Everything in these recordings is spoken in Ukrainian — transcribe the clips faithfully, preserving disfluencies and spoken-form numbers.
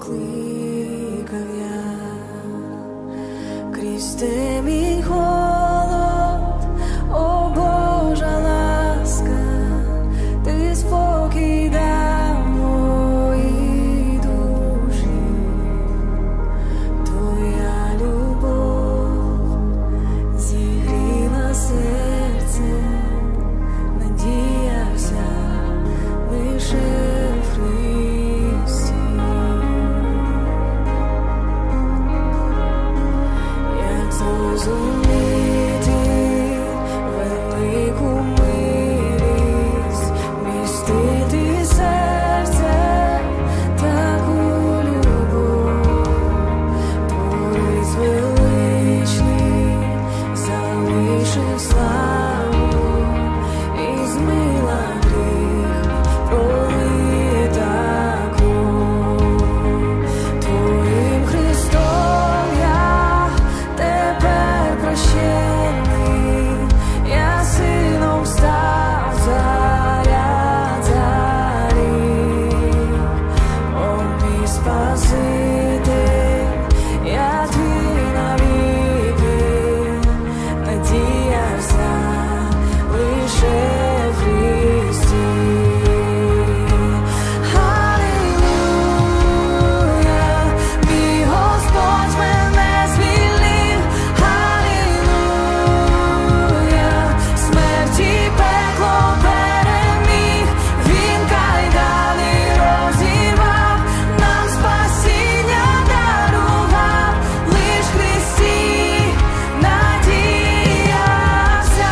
покликав я, крізь темінь холод, о Божа ласка, ти спокій дав моїй душі, твоя любов зігріла серце, надіявся лише в Христі. Як зрозуміти велику милість, містити серце таку любов, Творець величний залишив славу і змила гріх, пролита кров. Твоїм Христом я тепер прощений, я сином став, царя царів. О, мій Спаситель, я твій навіки, надіявся лише в Христі. Алілуя, мій Господь мене звільнив. Алілуя, смерті пекло переміг. Він кайдани розірвав, нам спасіння дарував. Лиш в Христі надіявся.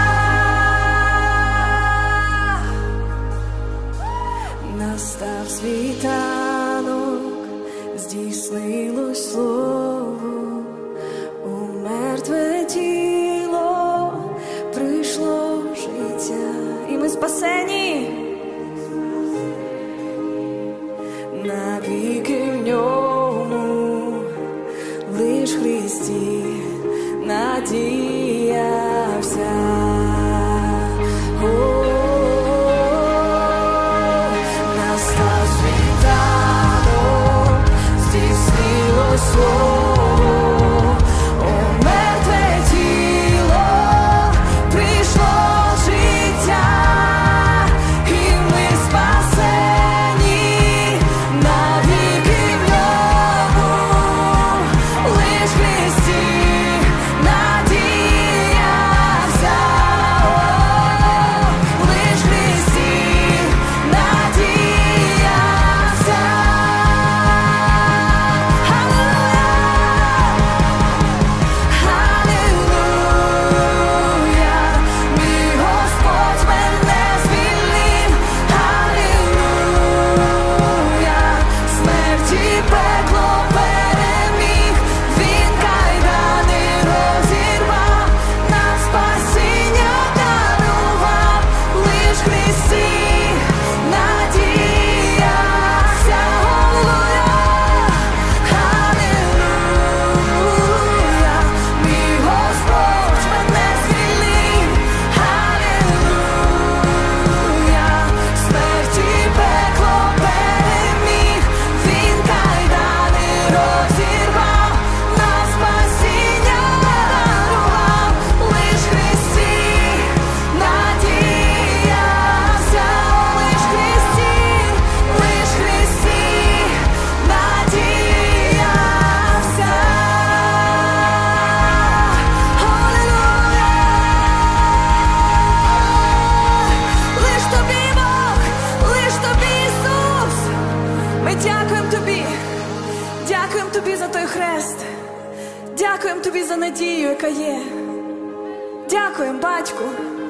Настав світанок, здійснилось слово, у мертве тіло прийшло життя, і ми спасені навіки в ньому, лиш в Христі надіявся. О, настав світанок, здійснилось слово, о мертве тіло прийшло життя, і ми спасені навіки в ньому, лиш в Христі надіявся. О, лиш в Христі надіявся. Алілуя, мій Господь мене звільнив. Алілуя, смерті пекло переміг. Він кайдани розірвав, нам спасіння дарував. Лиш в Христі надіявся. Алілуя, мій Господь мене звільнив. Алілуя, смерті пекло переміг. Він кайдани розірвав, нам спасіння дарував. Лиш в Христі надіявся. Лиш в Христі, лиш в Христі надіявся. Алілуя, лиш тобі Бог, лиш тобі Ісус. Ми дякуємо тобі, дякуємо тобі за той хрест, дякуємо тобі за надію, яка є. Дякуємо, Батьку.